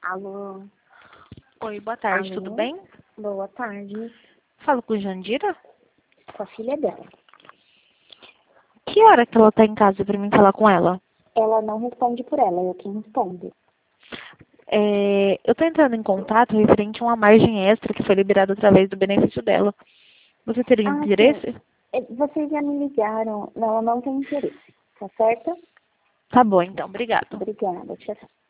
Alô? Oi, boa tarde, Alô? tudo bem? Boa tarde. Falo com Jandira? Com a filha dela. Que hora que ela tá em casa pra mim falar com ela? Ela não responde por ela, eu quem responde. Eu tô entrando em contato referente a uma margem extra que foi liberada através do benefício dela. Você teria Ah, sim. interesse? Vocês já me ligaram. Não, ela não tem interesse. Tá certo? Tá bom, então. Obrigada. Obrigada. Tchau, tchau.